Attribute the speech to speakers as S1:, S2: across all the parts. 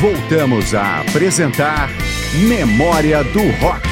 S1: Voltamos a apresentar Memória do Rock.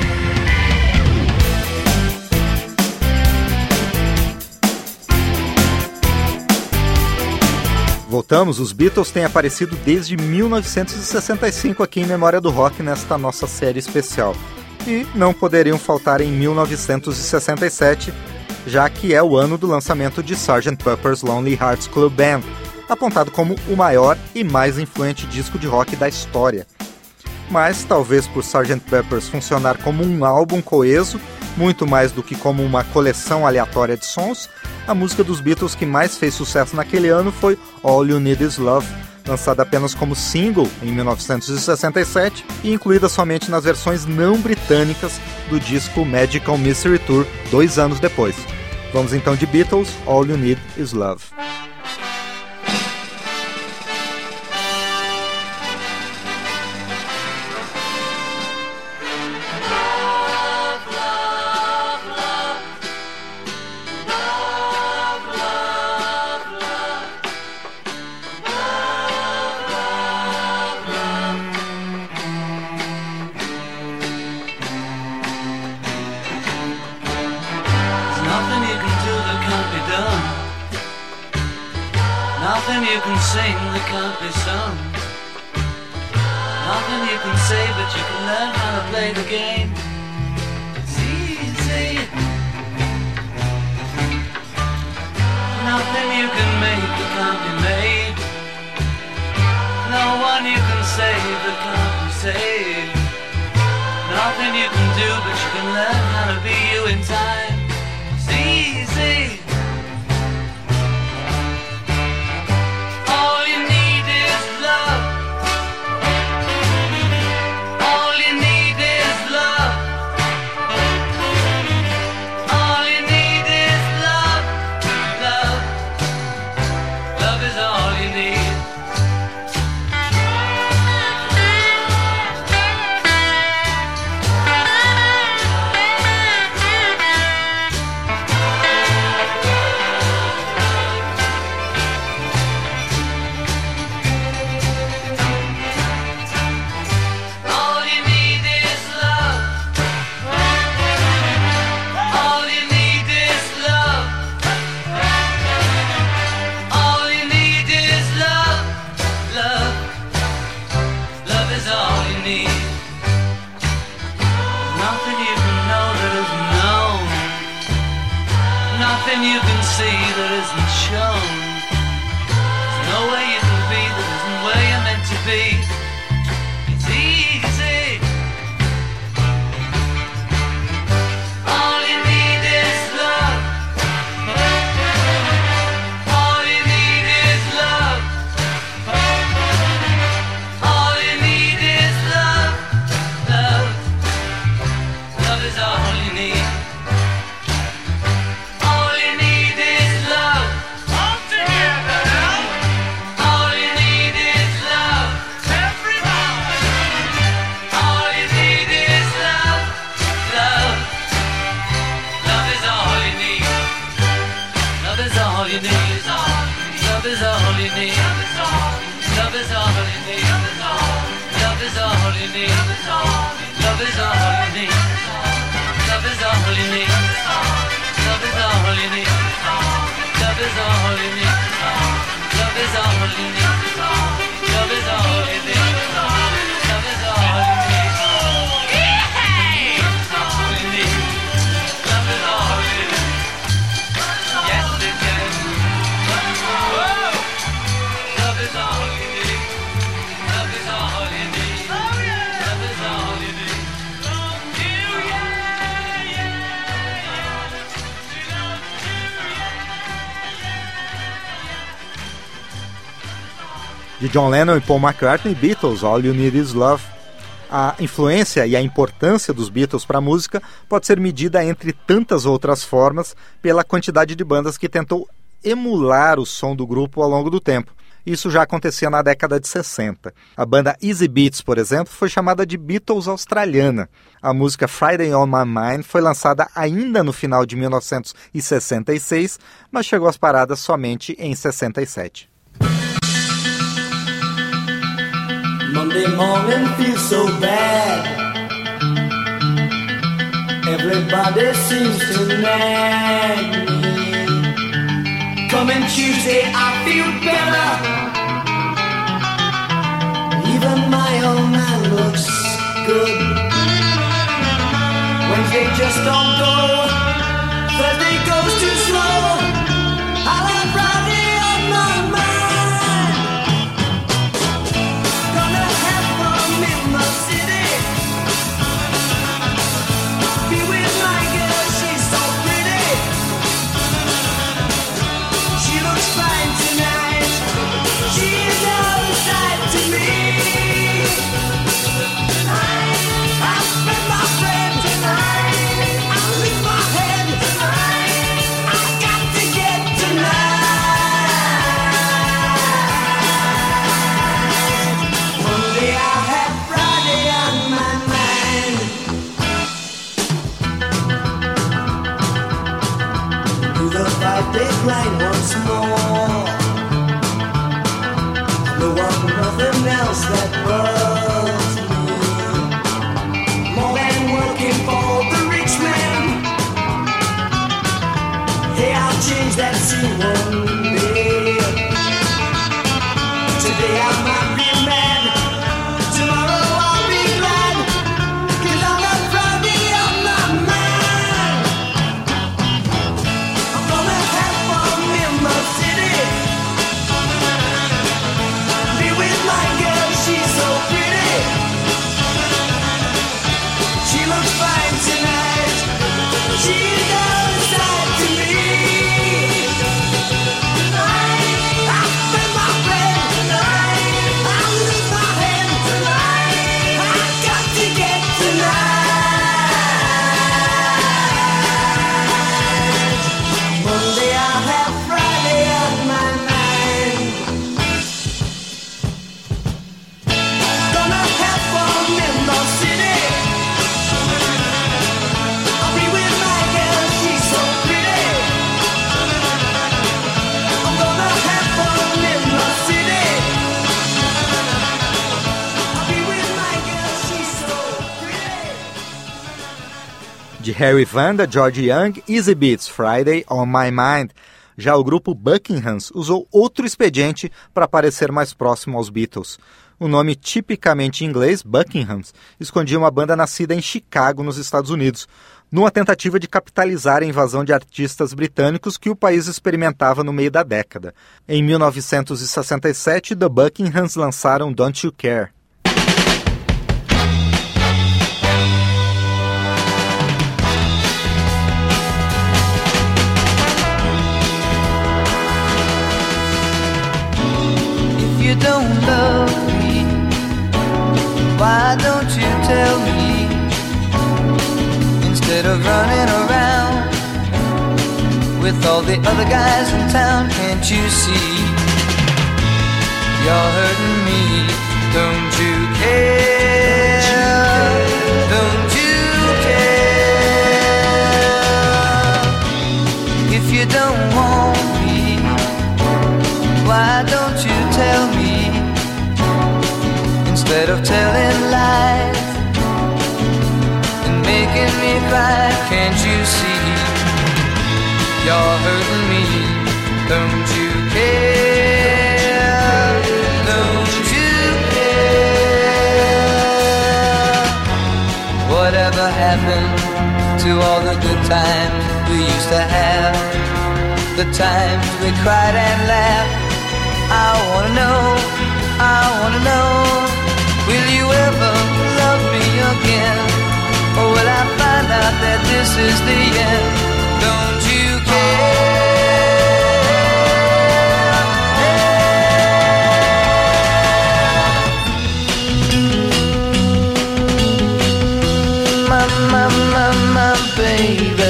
S2: Voltamos, os Beatles têm aparecido desde 1965 aqui em Memória do Rock nesta nossa série especial. E não poderiam faltar em 1967, já que é o ano do lançamento de Sgt. Pepper's Lonely Hearts Club Band, apontado como o maior e mais influente disco de rock da história. Mas, talvez por Sgt. Pepper's funcionar como um álbum coeso, muito mais do que como uma coleção aleatória de sons, a música dos Beatles que mais fez sucesso naquele ano foi All You Need Is Love, lançada apenas como single em 1967 e incluída somente nas versões não britânicas do disco Magical Mystery Tour 2 anos depois. Vamos então de Beatles, All You Need Is Love.
S3: Nothing you can sing that can't be sung. Nothing you can say, but you can learn how to play the game. It's easy. Nothing you can make that can't be made. No one you can save that can't be saved. Nothing you can do, but you can learn how to be you in time. It's easy. You can see that isn't shown. There's no way you can be that isn't where you're meant to be. It's easy. All you need is love. All you need is love. All you need is love. Love. Love is all you need. Love is all you need. Love is all you need. Love is all you need. Love is all you need. Love is all you need. Love is all you need. Love is all you need. Love is all you need. Love is all you need. Love is all you need.
S2: De John Lennon e Paul McCartney, Beatles, All You Need Is Love. A influência e a importância dos Beatles para a música pode ser medida, entre tantas outras formas, pela quantidade de bandas que tentou emular o som do grupo ao longo do tempo. Isso já acontecia na década de 60. A banda Easy Beats, por exemplo, foi chamada de Beatles australiana. A música Friday on My Mind foi lançada ainda no final de 1966, mas chegou às paradas somente em 67.
S4: Monday morning feels so bad. Everybody seems to nag me. Coming Tuesday I feel better. Even my old man looks good. Wednesday just don't go. Thursday goes too slow. I'll have Friday on my mind. Gonna have fun in the city. Be with my girl, she's so pretty. She looks fine tonight. She's out of sight to me. I spend my friend tonight. I lose my head tonight. I got to get tonight. Monday I'll have Friday on my mind. Do the 5-day grind once more. There was nothing else that bugs me more than working for the rich man. Hey, I'll change that scene one day. Today I might be mad. Tomorrow I'll be glad. 'Cause I've got Friday on my mind. I'm gonna have fun in the city. Be with my girl, she's so pretty. She looks fine tonight. She's outside to me. I spend my bread tonight. I lose my head tonight. I got to get tonight. Monday I'll have Friday on my mind. Gonna have fun in the city. I'll be with my girl, she's so pretty. I'm gonna have fun in the city. I'll be with my girl, she's so pretty.
S2: De Harry Vanda, George Young, Easy Beats, Friday on My Mind. Já o grupo Buckinghams usou outro expediente para parecer mais próximo aos Beatles. O nome tipicamente em inglês, Buckinghams, escondia uma banda nascida em Chicago, nos Estados Unidos, numa tentativa de capitalizar a invasão de artistas britânicos que o país experimentava no meio da década. Em 1967, The Buckinghams lançaram Don't You Care.
S5: If you don't love me, why don't you tell me? Instead of running around with all the other guys in town, can't you see? You're hurting me, don't you care? Don't you care? If you don't want me, why don't you tell me? Instead of telling lies and making me cry, can't you see? You're hurting me, don't you care? Don't you care? Whatever happened to all the good times we used to have? The times we cried and laughed. I wanna know, will you ever love me again? Or will I find out that this is the end? Don't you care? My baby.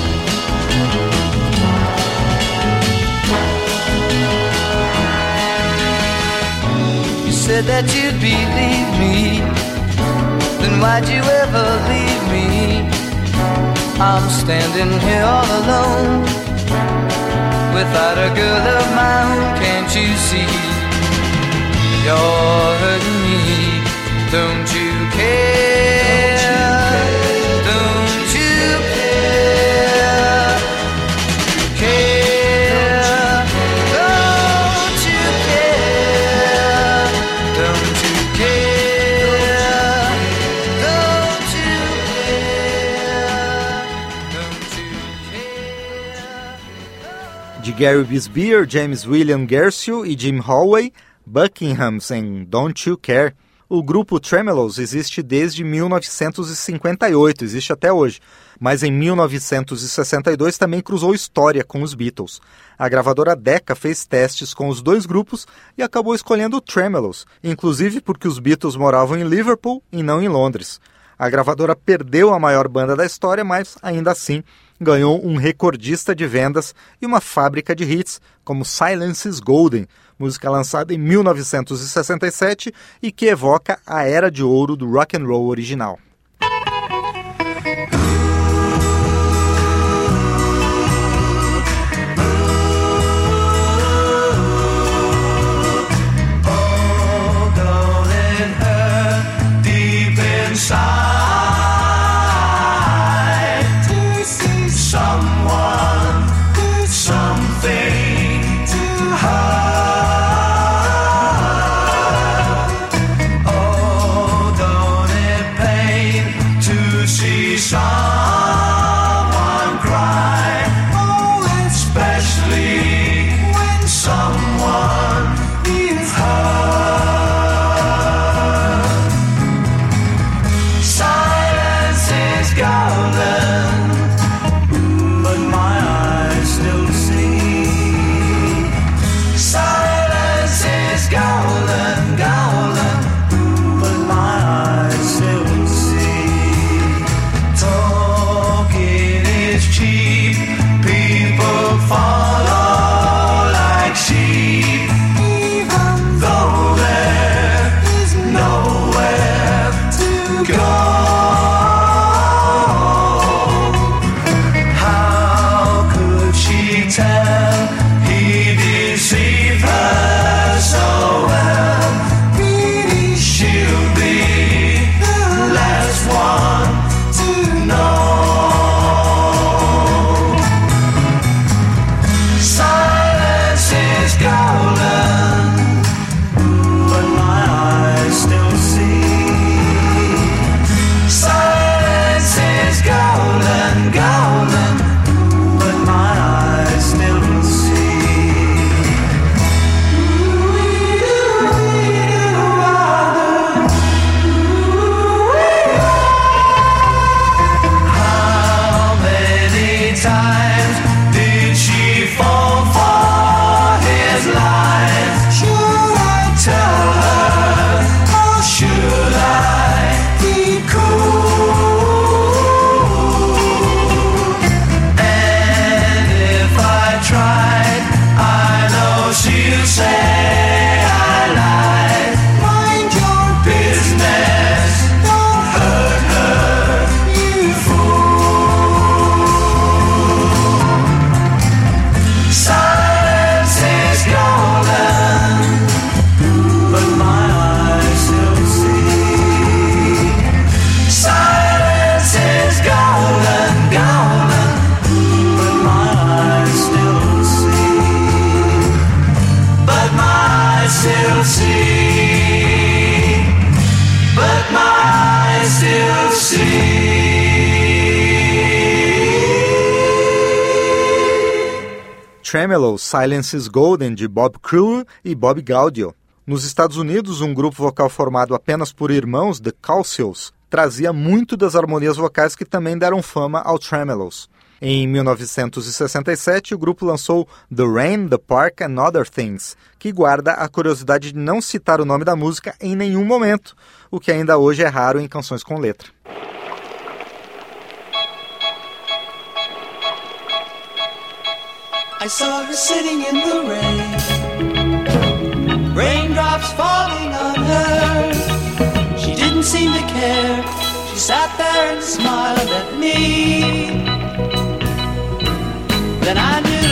S5: Said that you'd believe me, then why'd you ever leave me? I'm standing here all alone, without a girl of my own, can't you see? You're hurting me,
S2: Gary Bisbee, James William Guercio e Jim Holloway, Buckingham's em Don't You Care. O grupo Tremeloes existe desde 1958, existe até hoje, mas em 1962 também cruzou história com os Beatles. A gravadora Decca fez testes com os dois grupos e acabou escolhendo o Tremeloes, inclusive porque os Beatles moravam em Liverpool e não em Londres. A gravadora perdeu a maior banda da história, mas ainda assim ganhou um recordista de vendas e uma fábrica de hits, como Silence is Golden, música lançada em 1967 e que evoca a era de ouro do rock and roll original. Tremeloes, Silence is Golden, de Bob Crewell e Bob Gaudio. Nos Estados Unidos, um grupo vocal formado apenas por irmãos, The Cowsills, trazia muito das harmonias vocais que também deram fama ao Tremeloes. Em 1967, o grupo lançou The Rain, The Park and Other Things, que guarda a curiosidade de não citar o nome da música em nenhum momento, o que ainda hoje é raro em canções com letra.
S4: I saw her sitting in the rain, raindrops falling on her. She didn't seem to care. She sat there and smiled at me. Then I knew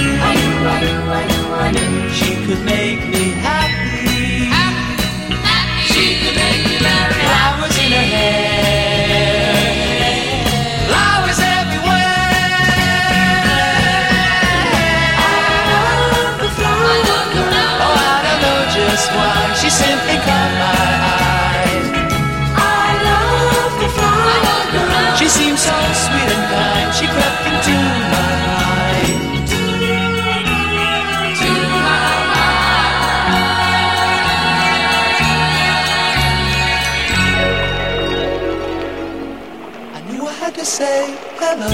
S4: she could make me happy. She could make me very happy. Flowers in her hair, flowers everywhere. I love the flowers. Oh, I don't know just why. She simply caught my eye. I love the flowers. She seemed so sweet and kind. She crept into my mind. hello.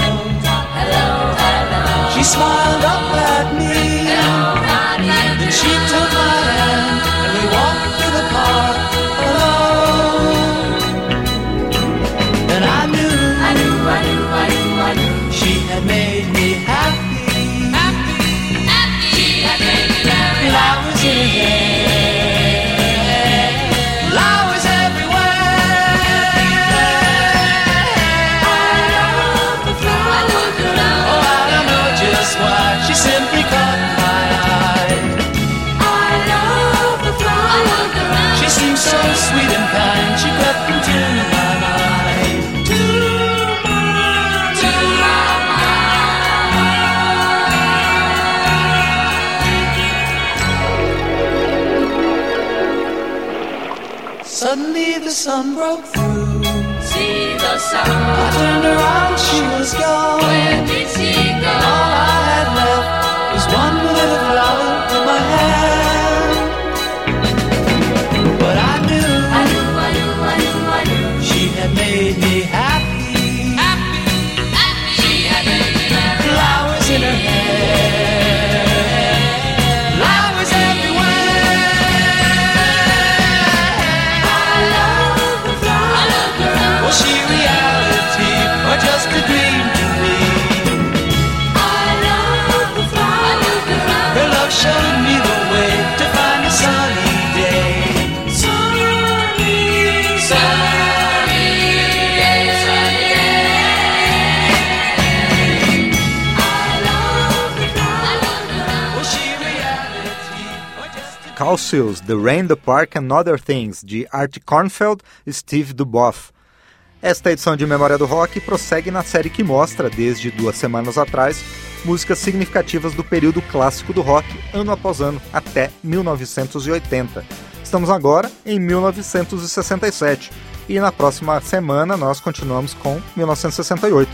S4: She smiled up at me. Then she took my hand and we walked through the park alone. And I knew she had made me happy. Flowers in her hair, flowers everywhere. I love the flower girl. Oh, I don't know just why, she simply caught my eye. I love the flower girl. She seemed so sweet and kind, she crept into my mind. Suddenly the sun broke through.
S3: See the sun.
S4: I turned around, she was gone.
S3: Where did she go?
S4: All I had left was one little flower in my hand. But I knew she had made me happy.
S3: She had made me happy.
S4: Flowers in her hair, flowers everywhere.
S3: I love the flower girl.
S4: Was she reality or just a dream to me?
S3: I love the flower girl.
S4: Her love showed me the way to find a sunny day.
S3: Sunny day, sunny day. I love the flower girl.
S4: Was she reality or just a
S2: Cassius, The Rain, the Park and Other Things, de Art Kornfeld e Steve Duboff. Esta edição de Memória do Rock prossegue na série que mostra, desde 2 semanas atrás, músicas significativas do período clássico do rock, ano após ano, até 1980. Estamos agora em 1967 e na próxima semana nós continuamos com 1968.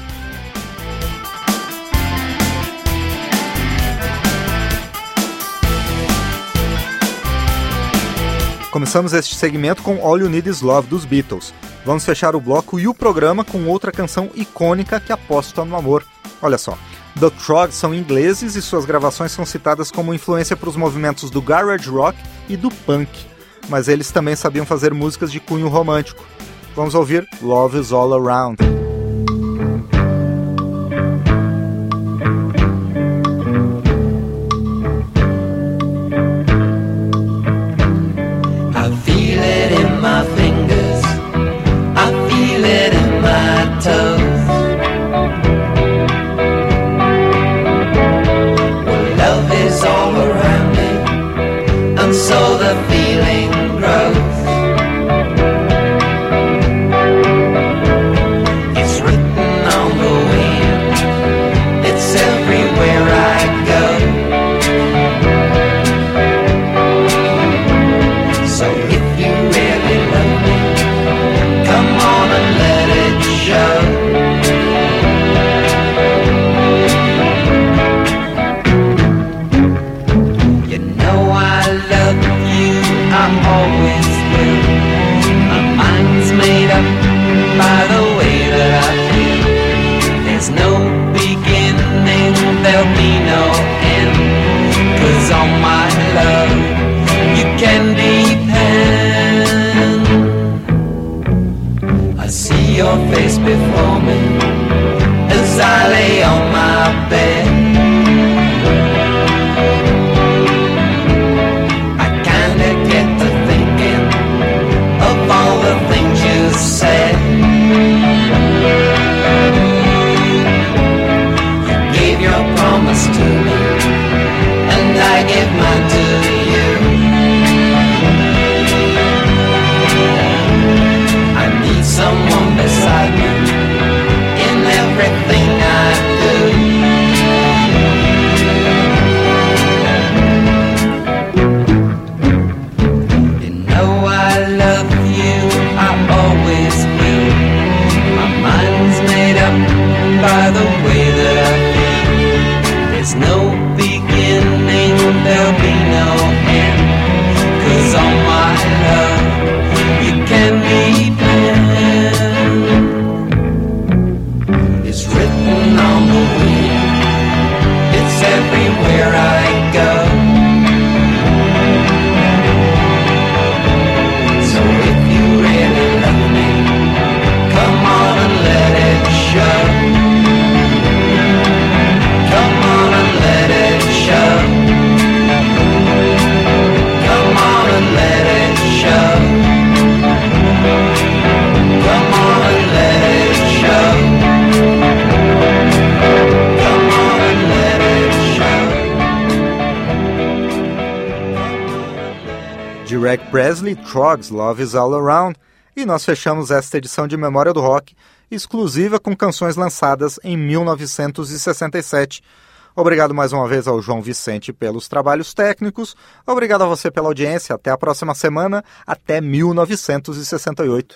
S2: Começamos este segmento com All You Need Is Love, dos Beatles. Vamos fechar o bloco e o programa com outra canção icônica que aposta no amor. Olha só, The Troggs são ingleses e suas gravações são citadas como influência para os movimentos do garage rock e do punk. Mas eles também sabiam fazer músicas de cunho romântico. Vamos ouvir Love Is All Around.
S4: I feel it in my fingers, I feel it in my toes. Well, love is all around me, and so the feeling grows. It's written on the wind, it's everywhere I go. So if you really love me, come on and let it show. You know I love you, I always will. My mind's made up by the way that I feel. There's no beginning, there'll be no end, 'cause on my love you can depend. I see your face before me as I lay on my bed. I kinda get to thinking of all the things you said. You gave your promise to me, and I gave mine to you. I need someone beside me in everything I do. You know I love you, I always will. My mind's made up by the way that I feel. There's no beginning, there'll be no end, 'cause on my love you can depend. It's written
S2: de Reg Presley, Troggs, Love is All Around, e nós fechamos esta edição de Memória do Rock, exclusiva com canções lançadas em 1967. Obrigado mais uma vez ao João Vicente pelos trabalhos técnicos, obrigado a você pela audiência, até a próxima semana, até 1968.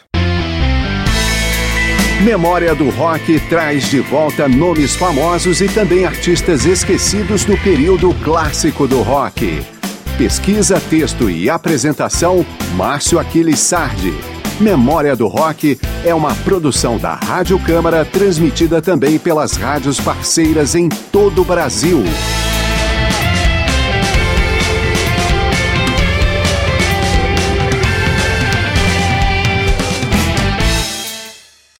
S1: Memória do Rock traz de volta nomes famosos e também artistas esquecidos do período clássico do rock. Pesquisa, texto e apresentação, Márcio Aquiles Sardi. Memória do Rock é uma produção da Rádio Câmara, transmitida também pelas rádios parceiras em todo o Brasil.